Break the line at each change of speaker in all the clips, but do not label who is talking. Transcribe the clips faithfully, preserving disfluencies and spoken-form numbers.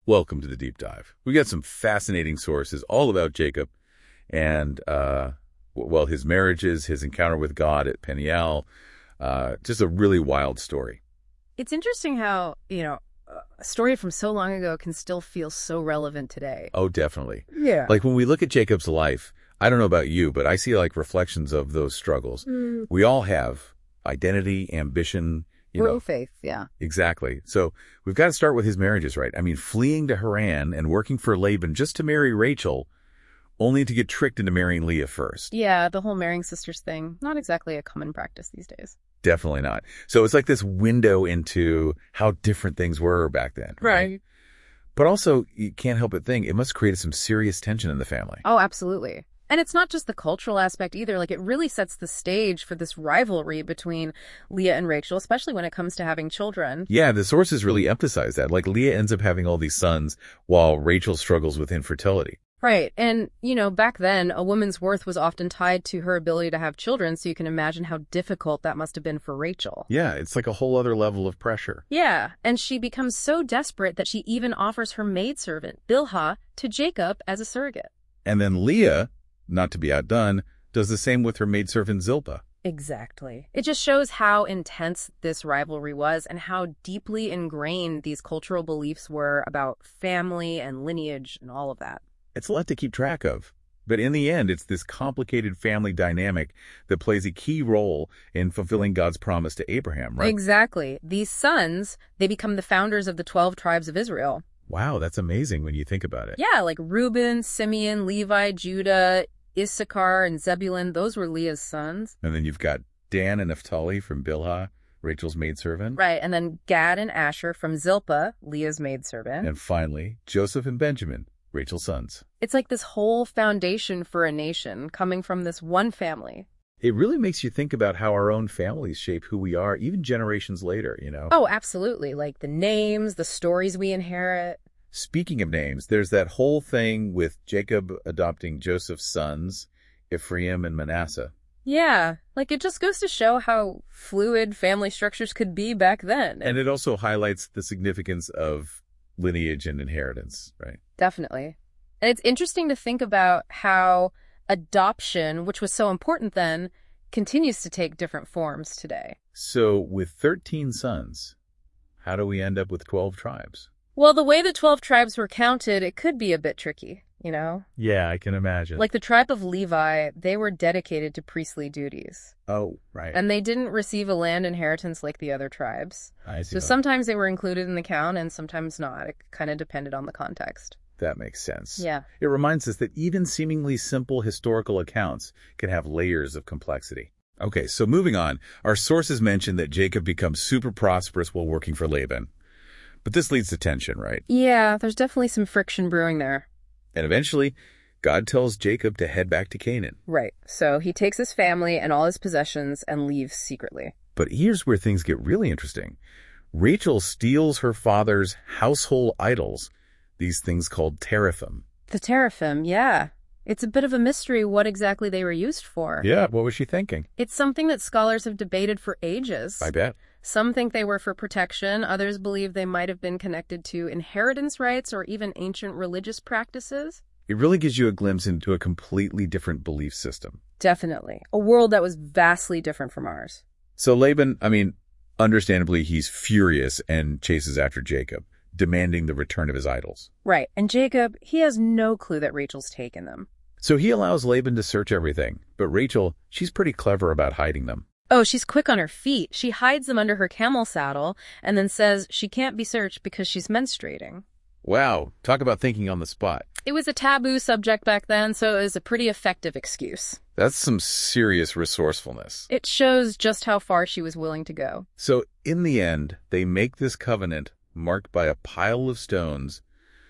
Welcome to the Deep Dive. We got some fascinating sources all about Jacob and, uh, well, his marriages, his encounter with God at Peniel. Uh, just a really wild story.
It's interesting how, you know, a story from so long ago can still feel so relevant today.
Oh, definitely.
Yeah.
Like when we look at Jacob's life, I don't know about you, but I see like reflections of those struggles.
Mm.
We all have identity, ambition, you
Real
know.
faith, yeah.
Exactly. So we've got to start with his marriages, right? I mean, fleeing to Haran and working for Laban just to marry Rachel, only to get tricked into marrying Leah first.
Yeah, the whole marrying sisters thing, not exactly a common practice these days.
Definitely not. So it's like this window into how different things were back then.
Right.
right? But also, you can't help but think it must create some serious tension in the family.
Oh, absolutely. And it's not just the cultural aspect either. Like, it really sets the stage for this rivalry between Leah and Rachel, especially when it comes to having children.
Yeah, the sources really emphasize that. Like, Leah ends up having all these sons while Rachel struggles with infertility.
Right. And, you know, back then, a woman's worth was often tied to her ability to have children, so you can imagine how difficult that must have been for Rachel.
Yeah, it's like a whole other level of pressure.
Yeah, and she becomes so desperate that she even offers her maidservant, Bilhah, to Jacob as a surrogate.
And then Leah, not to be outdone, does the same with her maidservant Zilpah.
Exactly. It just shows how intense this rivalry was and how deeply ingrained these cultural beliefs were about family and lineage and all of that.
It's a lot to keep track of. But in the end, it's this complicated family dynamic that plays a key role in fulfilling God's promise to Abraham, right?
Exactly. These sons, they become the founders of the twelve tribes of Israel.
Wow, that's amazing when you think about it.
Yeah, like Reuben, Simeon, Levi, Judah, Issachar, and Zebulun. Those were Leah's sons.
And then you've got Dan and Naphtali from Bilhah, Rachel's maidservant.
Right, and then Gad and Asher from Zilpah, Leah's maidservant.
And finally, Joseph and Benjamin, Rachel's sons.
It's like this whole foundation for a nation coming from this one family.
It really makes you think about how our own families shape who we are, even generations later, you know?
Oh, absolutely. Like the names, the stories we inherit.
Speaking of names, there's that whole thing with Jacob adopting Joseph's sons, Ephraim and Manasseh.
Yeah, like it just goes to show how fluid family structures could be back then.
And it also highlights the significance of lineage and inheritance, right?
Definitely. And it's interesting to think about how adoption, which was so important then, continues to take different forms today.
So with thirteen sons, how do we end up with twelve tribes?
Well, the way the twelve tribes were counted, it could be a bit tricky, you know?
Yeah, I can imagine.
Like the tribe of Levi, they were dedicated to priestly duties.
Oh, right.
And they didn't receive a land inheritance like the other tribes.
I see.
So sometimes they were included in the count and sometimes not. It kind of depended on the context.
That makes sense.
Yeah.
It reminds us that even seemingly simple historical accounts can have layers of complexity. Okay, so moving on, our sources mention that Jacob becomes super prosperous while working for Laban. But this leads to tension, right?
Yeah, there's definitely some friction brewing there.
And eventually, God tells Jacob to head back to Canaan.
Right. So he takes his family and all his possessions and leaves secretly.
But here's where things get really interesting. Rachel steals her father's household idols, these things called teraphim.
The teraphim, yeah. It's a bit of a mystery what exactly they were used for.
Yeah, what was she thinking?
It's something that scholars have debated for ages.
I bet.
Some think they were for protection. Others believe they might have been connected to inheritance rights or even ancient religious practices.
It really gives you a glimpse into a completely different belief system.
Definitely. A world that was vastly different from ours.
So Laban, I mean, understandably, he's furious and chases after Jacob, demanding the return of his idols.
Right. And Jacob, he has no clue that Rachel's taken them.
So he allows Laban to search everything. But Rachel, she's pretty clever about hiding them.
Oh, she's quick on her feet. She hides them under her camel saddle and then says she can't be searched because she's menstruating.
Wow, talk about thinking on the spot.
It was a taboo subject back then, so it was a pretty effective excuse.
That's some serious resourcefulness.
It shows just how far she was willing to go.
So in the end, they make this covenant marked by a pile of stones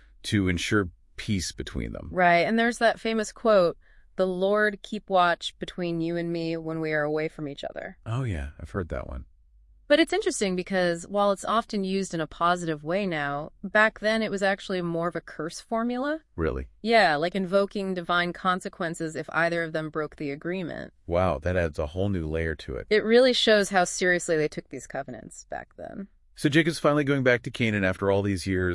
to ensure peace between them.
Right, and there's that famous quote, "The Lord keep watch between you and me when we are away from each other."
Oh yeah, I've heard that one.
But it's interesting because while it's often used in a positive way now, back then it was actually more of a curse formula.
Really?
Yeah, like invoking divine consequences if either of them broke the agreement.
Wow, that adds a whole new layer to it.
It really shows how seriously they took these covenants back then.
So Jacob's finally going back to Canaan after all these years.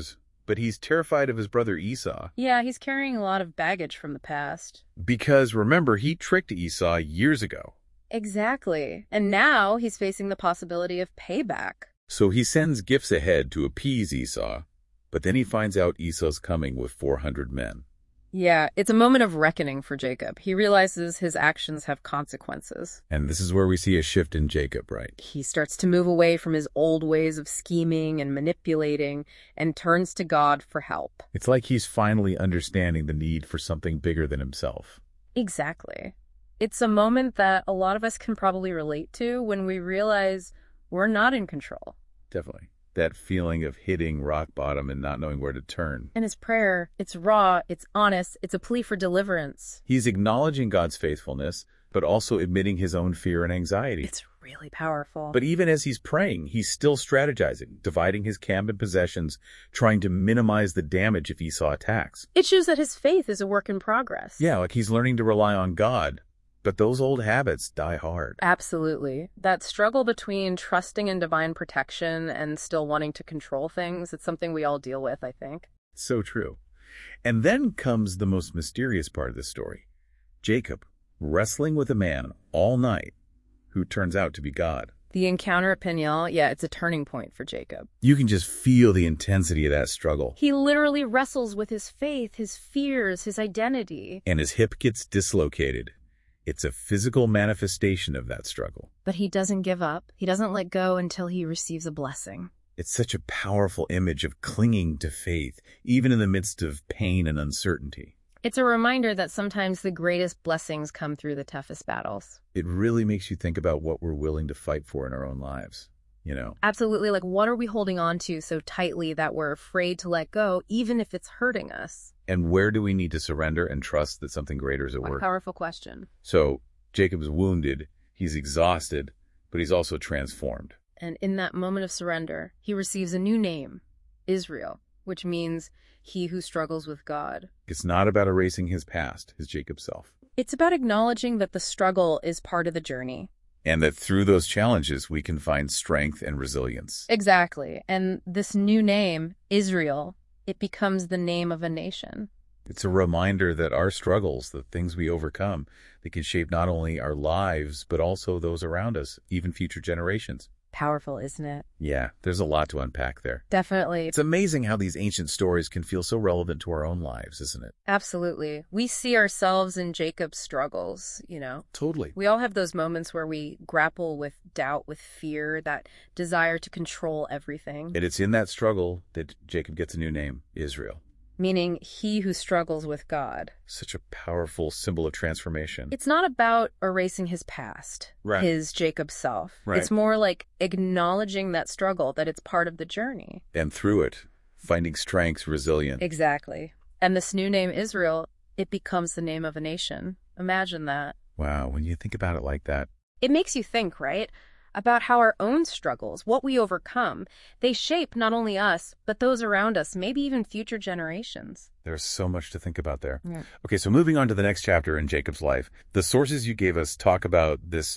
but he's terrified of his brother Esau.
Yeah, he's carrying a lot of baggage from the past.
Because, remember, he tricked Esau years ago.
Exactly. And now he's facing the possibility of payback.
So he sends gifts ahead to appease Esau, but then he finds out Esau's coming with four hundred men.
Yeah, it's a moment of reckoning for Jacob. He realizes his actions have consequences.
And this is where we see a shift in Jacob, right?
He starts to move away from his old ways of scheming and manipulating and turns to God for help.
It's like he's finally understanding the need for something bigger than himself.
Exactly. It's a moment that a lot of us can probably relate to when we realize we're not in control.
Definitely. That feeling of hitting rock bottom and not knowing where to turn.
And his prayer, it's raw, it's honest, it's a plea for deliverance.
He's acknowledging God's faithfulness, but also admitting his own fear and anxiety.
It's really powerful.
But even as he's praying, he's still strategizing, dividing his camp and possessions, trying to minimize the damage if Esau attacks.
It shows that his faith is a work in progress.
Yeah, like he's learning to rely on God. But those old habits die hard.
Absolutely. That struggle between trusting in divine protection and still wanting to control things, it's something we all deal with, I think.
So true. And then comes the most mysterious part of this story. Jacob wrestling with a man all night who turns out to be God.
The encounter at Peniel, yeah, it's a turning point for Jacob.
You can just feel the intensity of that struggle.
He literally wrestles with his faith, his fears, his identity.
And his hip gets dislocated. It's a physical manifestation of that struggle.
But he doesn't give up. He doesn't let go until he receives a blessing.
It's such a powerful image of clinging to faith, even in the midst of pain and uncertainty.
It's a reminder that sometimes the greatest blessings come through the toughest battles.
It really makes you think about what we're willing to fight for in our own lives, you know?
Absolutely. Like, what are we holding on to so tightly that we're afraid to let go, even if it's hurting us?
And where do we need to surrender and trust that something greater is at work?
A powerful question.
So Jacob's wounded, he's exhausted, but he's also transformed.
And in that moment of surrender, he receives a new name, Israel, which means he who struggles with God.
It's not about erasing his past, his Jacob self.
It's about acknowledging that the struggle is part of the journey.
And that through those challenges, we can find strength and resilience.
Exactly. And this new name, Israel, it becomes the name of a nation.
It's a reminder that our struggles, the things we overcome, they can shape not only our lives, but also those around us, even future generations.
Powerful, isn't it?
Yeah, there's a lot to unpack there.
Definitely.
It's amazing how these ancient stories can feel so relevant to our own lives, isn't it?
Absolutely. We see ourselves in Jacob's struggles, you know.
Totally.
We all have those moments where we grapple with doubt, with fear, that desire to control everything.
And it's in that struggle that Jacob gets a new name, Israel.
Meaning he who struggles with God.
Such a powerful symbol of transformation.
It's not about erasing his past,
right.
his Jacob self.
Right.
It's more like acknowledging that struggle, that it's part of the journey.
And through it, finding strength, resilience.
Exactly. And this new name, Israel, it becomes the name of a nation. Imagine that.
Wow, when you think about it like that.
It makes you think, right? About how our own struggles, what we overcome, they shape not only us, but those around us, maybe even future generations.
There's so much to think about there.
Yeah.
Okay, so moving on to the next chapter in Jacob's life, the sources you gave us talk about this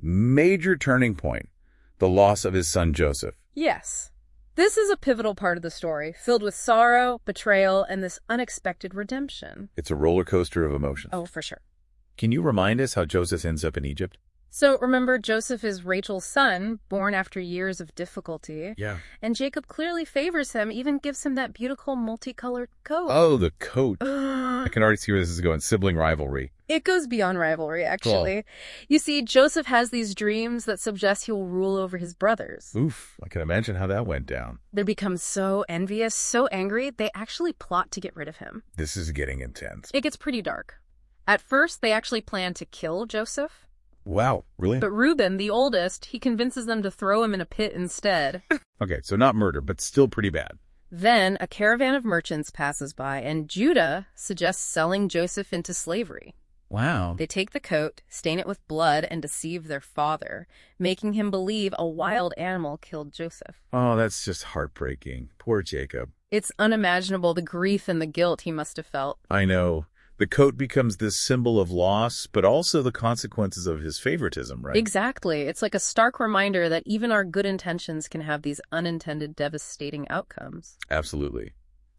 major turning point, the loss of his son Joseph.
Yes. This is a pivotal part of the story, filled with sorrow, betrayal, and this unexpected redemption.
It's a roller coaster of emotions.
Oh, for sure.
Can you remind us how Joseph ends up in Egypt?
So remember, Joseph is Rachel's son, born after years of difficulty.
Yeah.
And Jacob clearly favors him, even gives him that beautiful multicolored coat.
Oh, the coat. I can already see where this is going. Sibling rivalry.
It goes beyond rivalry, actually. Cool. You see, Joseph has these dreams that suggest he will rule over his brothers.
Oof, I can imagine how that went down.
They become so envious, so angry, they actually plot to get rid of him.
This is getting intense.
It gets pretty dark. At first, they actually plan to kill Joseph.
Wow, really?
But Reuben, the oldest, he convinces them to throw him in a pit instead.
Okay, so not murder, but still pretty bad.
Then a caravan of merchants passes by, and Judah suggests selling Joseph into slavery.
Wow.
They take the coat, stain it with blood, and deceive their father, making him believe a wild animal killed Joseph.
Oh, that's just heartbreaking. Poor Jacob.
It's unimaginable, the grief and the guilt he must have felt.
I know. The coat becomes this symbol of loss, but also the consequences of his favoritism, right?
Exactly. It's like a stark reminder that even our good intentions can have these unintended, devastating outcomes.
Absolutely.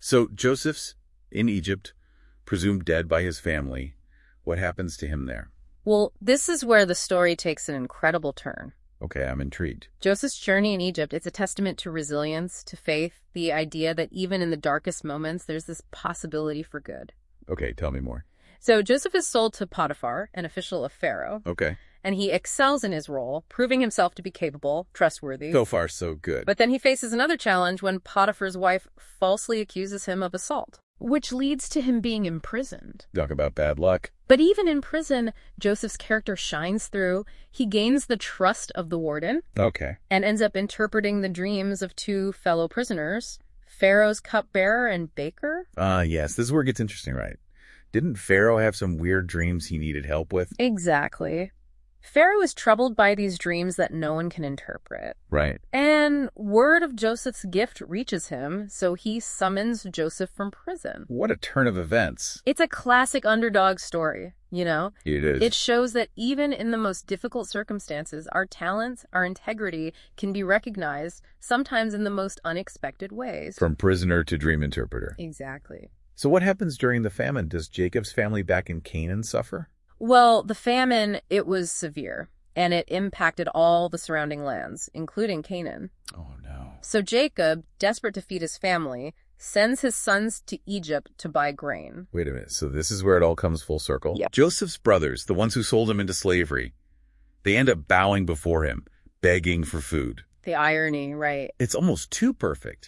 So Joseph's in Egypt, presumed dead by his family. What happens to him there?
Well, this is where the story takes an incredible turn.
Okay, I'm intrigued.
Joseph's journey in Egypt, it's a testament to resilience, to faith, the idea that even in the darkest moments, there's this possibility for good.
Okay, tell me more.
So Joseph is sold to Potiphar, an official of Pharaoh,
Okay.
and he excels in his role, proving himself to be capable, trustworthy.
So far, so good.
But then he faces another challenge when Potiphar's wife falsely accuses him of assault, which leads to him being imprisoned.
Talk about bad luck.
But even in prison, Joseph's character shines through. He gains the trust of the warden
Okay.
and ends up interpreting the dreams of two fellow prisoners, Pharaoh's cupbearer and baker.
Ah, uh, yes, this is where it gets interesting, right? Didn't Pharaoh have some weird dreams he needed help with?
Exactly. Pharaoh is troubled by these dreams that no one can interpret.
Right.
And word of Joseph's gift reaches him, so he summons Joseph from prison.
What a turn of events.
It's a classic underdog story, you know?
It is.
It shows that even in the most difficult circumstances, our talents, our integrity can be recognized, sometimes in the most unexpected ways.
From prisoner to dream interpreter.
Exactly.
So what happens during the famine? Does Jacob's family back in Canaan suffer?
Well, the famine, it was severe, and it impacted all the surrounding lands, including Canaan.
Oh, no.
So Jacob, desperate to feed his family, sends his sons to Egypt to buy grain.
Wait a minute. So this is where it all comes full circle?
Yeah.
Joseph's brothers, the ones who sold him into slavery, they end up bowing before him, begging for food.
The irony, right?
It's almost too perfect.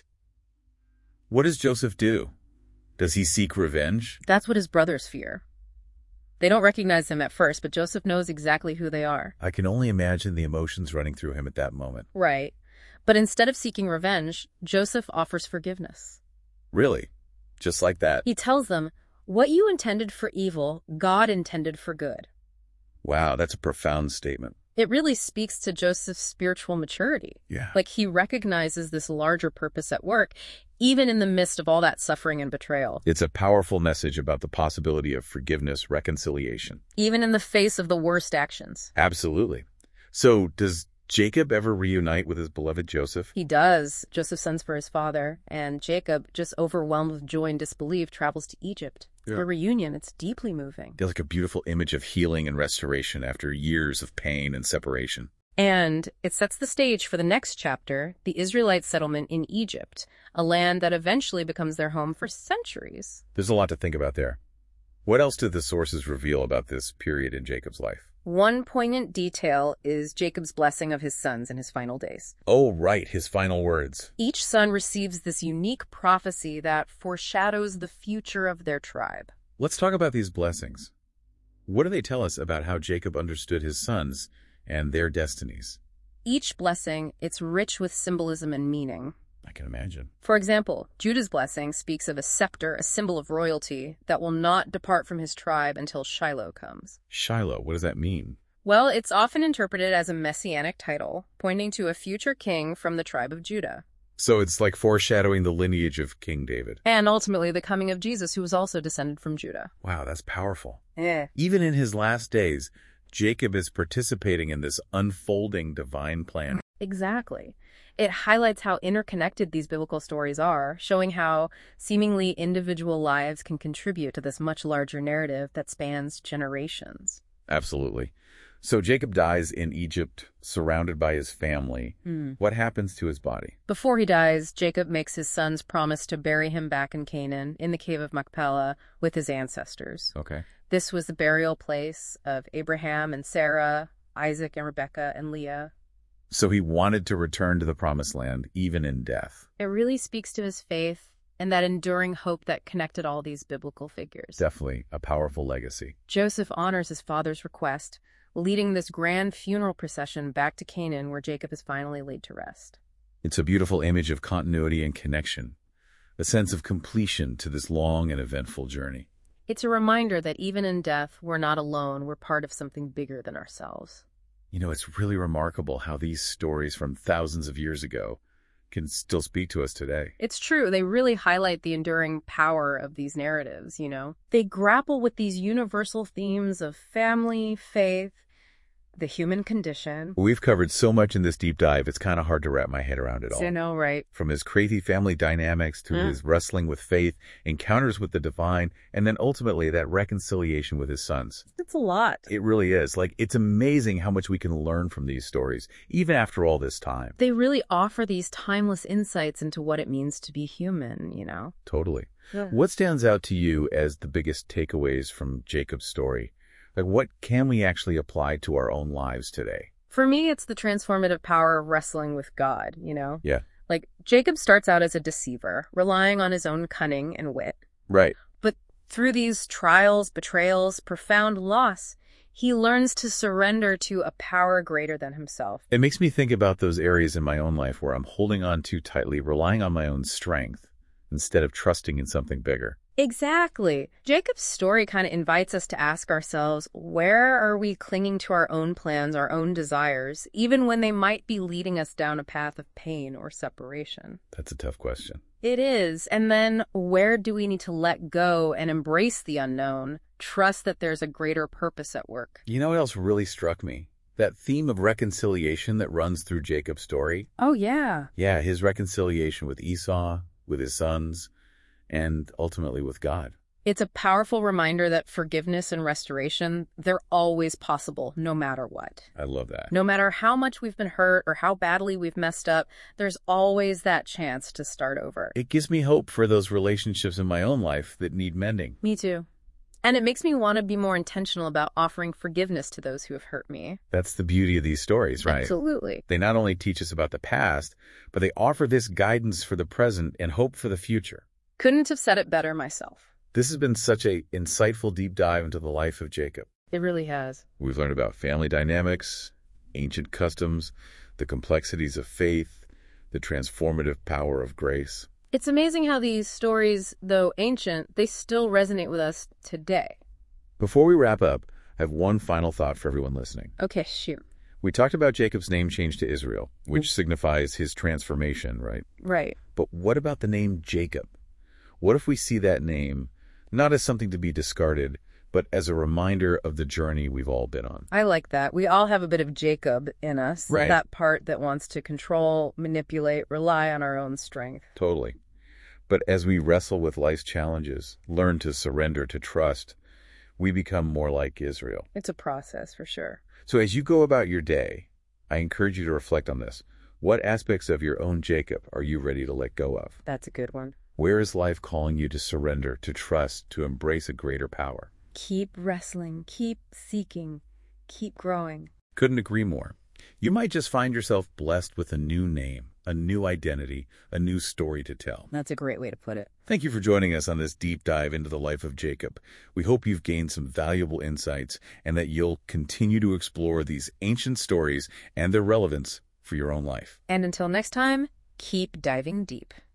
What does Joseph do? Does he seek revenge?
That's what his brothers fear. They don't recognize him at first, but Joseph knows exactly who they are.
I can only imagine the emotions running through him at that moment.
Right. But instead of seeking revenge, Joseph offers forgiveness.
Really? Just like that?
He tells them, what you intended for evil, God intended for good.
Wow, that's a profound statement.
It really speaks to Joseph's spiritual maturity.
Yeah.
Like he recognizes this larger purpose at work, even in the midst of all that suffering and betrayal.
It's a powerful message about the possibility of forgiveness, reconciliation.
Even in the face of the worst actions.
Absolutely. So does Jacob ever reunite with his beloved Joseph?
He does. Joseph sends for his father, and Jacob, just overwhelmed with joy and disbelief, travels to Egypt.
Yeah.
The reunion, it's deeply moving.
There's like a beautiful image of healing and restoration after years of pain and separation.
And it sets the stage for the next chapter, the Israelite settlement in Egypt, a land that eventually becomes their home for centuries.
There's a lot to think about there. What else do the sources reveal about this period in Jacob's life?
One poignant detail is Jacob's blessing of his sons in his final days.
Oh, right, his final words.
Each son receives this unique prophecy that foreshadows the future of their tribe.
Let's talk about these blessings. What do they tell us about how Jacob understood his sons and their destinies?
Each blessing, it's rich with symbolism and meaning.
I can imagine.
For example, Judah's blessing speaks of a scepter, a symbol of royalty, that will not depart from his tribe until Shiloh comes.
Shiloh, what does that mean?
Well, it's often interpreted as a messianic title, pointing to a future king from the tribe of Judah.
So it's like foreshadowing the lineage of King David.
And ultimately the coming of Jesus, who was also descended from Judah.
Wow, that's powerful.
Eh.
Even in his last days, Jacob is participating in this unfolding divine plan.
Exactly. It highlights how interconnected these biblical stories are, showing how seemingly individual lives can contribute to this much larger narrative that spans generations.
Absolutely. So Jacob dies in Egypt, surrounded by his family.
Hmm.
What happens to his body?
Before he dies, Jacob makes his sons promise to bury him back in Canaan, in the cave of Machpelah, with his ancestors.
Okay.
This was the burial place of Abraham and Sarah, Isaac and Rebekah and Leah.
So he wanted to return to the promised land, even in death.
It really speaks to his faith and that enduring hope that connected all these biblical figures.
Definitely a powerful legacy.
Joseph honors his father's request, leading this grand funeral procession back to Canaan, where Jacob is finally laid to rest.
It's a beautiful image of continuity and connection, a sense of completion to this long and eventful journey.
It's a reminder that even in death, we're not alone, we're part of something bigger than ourselves.
You know, it's really remarkable how these stories from thousands of years ago can still speak to us today.
It's true. They really highlight the enduring power of these narratives, you know. They grapple with these universal themes of family, faith, the human condition.
We've covered so much in this deep dive, it's kind of hard to wrap my head around it all.
I know, right?
From his crazy family dynamics to
Mm.
his wrestling with faith, encounters with the divine, and then ultimately that reconciliation with his sons.
It's a lot.
It really is. Like, it's amazing how much we can learn from these stories, even after all this time.
They really offer these timeless insights into what it means to be human, you know?
Totally.
Yeah.
What stands out to you as the biggest takeaways from Jacob's story? Like, what can we actually apply to our own lives today?
For me, it's the transformative power of wrestling with God, you know?
Yeah.
Like, Jacob starts out as a deceiver, relying on his own cunning and wit.
Right.
But through these trials, betrayals, profound loss, he learns to surrender to a power greater than himself.
It makes me think about those areas in my own life where I'm holding on too tightly, relying on my own strength instead of trusting in something bigger.
Exactly. Jacob's story kind of invites us to ask ourselves, where are we clinging to our own plans, our own desires, even when they might be leading us down a path of pain or separation?
That's a tough question.
It is. And then where do we need to let go and embrace the unknown, trust that there's a greater purpose at work?
You know what else really struck me? That theme of reconciliation that runs through Jacob's story.
Oh, yeah.
Yeah, his reconciliation with Esau, with his sons, and ultimately with God.
It's a powerful reminder that forgiveness and restoration, they're always possible, no matter what.
I love that.
No matter how much we've been hurt or how badly we've messed up, there's always that chance to start over.
It gives me hope for those relationships in my own life that need mending.
Me too. And it makes me want to be more intentional about offering forgiveness to those who have hurt me.
That's the beauty of these stories, right?
Absolutely.
They not only teach us about the past, but they offer this guidance for the present and hope for the future.
Couldn't have said it better myself.
This has been such a insightful deep dive into the life of Jacob.
It really has.
We've learned about family dynamics, ancient customs, the complexities of faith, the transformative power of grace.
It's amazing how these stories, though ancient, they still resonate with us today.
Before we wrap up, I have one final thought for everyone listening.
Okay, shoot.
We talked about Jacob's name change to Israel, which signifies his transformation, right?
Right.
But what about the name Jacob? What if we see that name not as something to be discarded, but as a reminder of the journey we've all been on?
I like that. We all have a bit of Jacob in us.
Right.
That part that wants to control, manipulate, rely on our own strength.
Totally. But as we wrestle with life's challenges, learn to surrender to trust, we become more like Israel.
It's a process for sure.
So as you go about your day, I encourage you to reflect on this. What aspects of your own Jacob are you ready to let go of?
That's a good one.
Where is life calling you to surrender, to trust, to embrace a greater power?
Keep wrestling, keep seeking, keep growing.
Couldn't agree more. You might just find yourself blessed with a new name, a new identity, a new story to tell.
That's a great way to put it.
Thank you for joining us on this deep dive into the life of Jacob. We hope you've gained some valuable insights and that you'll continue to explore these ancient stories and their relevance for your own life.
And until next time, keep diving deep.